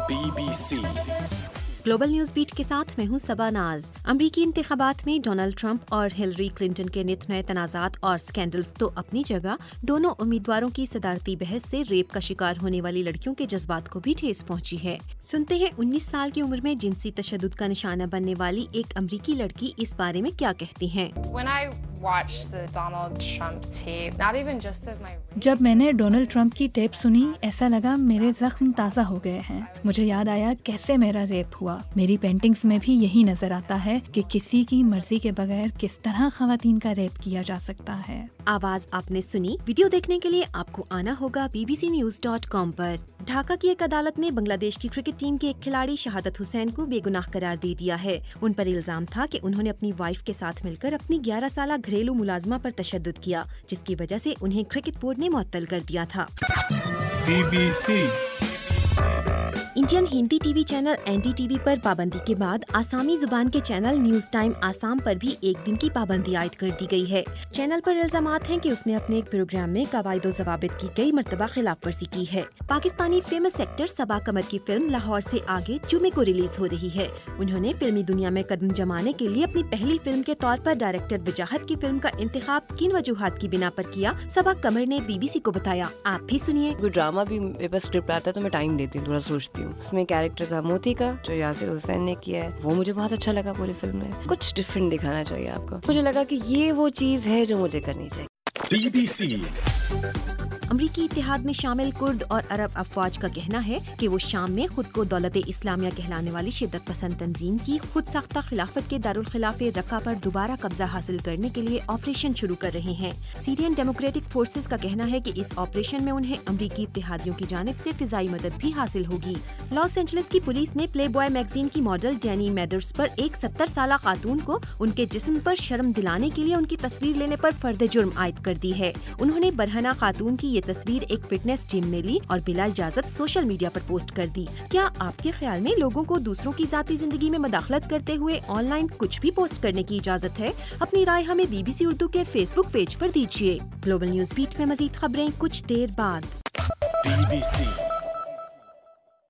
BBC global news beat के साथ मैं हूं सबा नाज। अमरीकी इंतखाबात में डोनाल्ड ट्रंप और हिलरी क्लिंटन के नित नए तनाज़ात और स्कैंडल्स तो अपनी जगह, दोनों उम्मीदवारों की सदारती बहस से रेप का शिकार होने वाली लड़कियों के जज्बात को भी ठेस पहुंची है। सुनते हैं 19 साल की उम्र में जिनसी तशद्दुद का निशाना बनने वाली एक अमरीकी लड़की इस बारे में क्या कहती हैं। जब मैंने डोनाल्ड ट्रंप की टेप सुनी, ऐसा लगा मेरे जख्म ताज़ा हो गए हैं। मुझे याद आया कैसे मेरा रेप हुआ। मेरी पेंटिंग्स में भी यही नजर आता है कि किसी की मर्जी के बगैर किस तरह खवातीन का रेप किया जा सकता है। आवाज आपने सुनी। वीडियो देखने के लिए आपको आना होगा bbcnews.com पर। ढाका की एक अदालत ने बांग्लादेश की क्रिकेट टीम के एक खिलाड़ी शहादत हुसैन को बेगुनाह करार दे दिया है। उन पर इल्जाम था कि उन्होंने अपनी वाइफ के साथ मिलकर अपनी 11 साला घरेलू मुलाजमा पर तशद्दुद किया, जिसकी वजह से उन्हें क्रिकेट बोर्ड ने मुअत्तल कर दिया था। BBC Indian Hindi TV channel NDTV पर पाबंदी के बाद आसामी जुबान के चैनल न्यूज टाइम आसाम पर भी एक दिन की पाबंदी आयद कर दी गई है। चैनल पर इल्जामात हैं कि उसने अपने एक प्रोग्राम में कवायद ज़वाबित की कई मर्तबा खिलाफ वर्जी की है। पाकिस्तानी फेमस एक्टर सबा कमर की फिल्म लाहौर से आगे जुमे को रिलीज हो रही है। उन्होंने फिल्मी दुनिया में कदम जमाने के लिए अपनी पहली फिल्म के तौर पर डायरेक्टर वजाहत की फिल्म का इंतखाब किन वजूहात की बिना पर किया, सबा कमर ने BBC को बताया। आप भी सुनिए। कोई ड्रामा भी मेरे पास स्क्रिप्ट आता है तो मैं टाइम देती हूँ, थोड़ा सोचती हूँ। उसमें कैरेक्टर था मोती का जो यासिर हुसैन ने किया है, वो मुझे बहुत अच्छा लगा। पूरी फिल्म में कुछ डिफरेंट दिखाना चाहिए आपको। मुझे लगा कि ये वो चीज है जो मुझे करनी चाहिए। BBC अमरीकी इत्तेहाद में शामिल कुर्द और अरब अफवाज का कहना है कि वो शाम में खुद को दौलत इस्लामिया कहलाने वाली शिद्दत पसंद तंजीम की खुद साख्ता खिलाफत के दारुल खिलाफे रक्का पर दोबारा कब्जा हासिल करने के लिए ऑपरेशन शुरू कर रहे हैं। सीरियन डेमोक्रेटिक फोर्सेस का कहना है कि इस ऑपरेशन में उन्हें अमरीकी इत्तेहादियों की जानिब से फिजाई मदद भी हासिल होगी। लॉस एंजलिस की पुलिस ने प्ले बॉय मैगजीन की मॉडल डैनी मैदर्स पर एक 70 साला खातून को उनके जिस्म पर शर्म दिलाने के लिए उनकी तस्वीर लेने पर फर्द जुर्म आयद कर दी है। उन्होंने बरहना खातून की ये तस्वीर एक फिटनेस जिम में ली और बिला इजाजत सोशल मीडिया पर पोस्ट कर दी। क्या आपके ख्याल में लोगों को दूसरों की जाती जिंदगी में मदाखलत करते हुए ऑनलाइन कुछ भी पोस्ट करने की इजाजत है? अपनी राय हमें BBC उर्दू के फेसबुक पेज पर दीजिए। ग्लोबल न्यूज बीट में मजीद खबरें कुछ देर बाद। BBC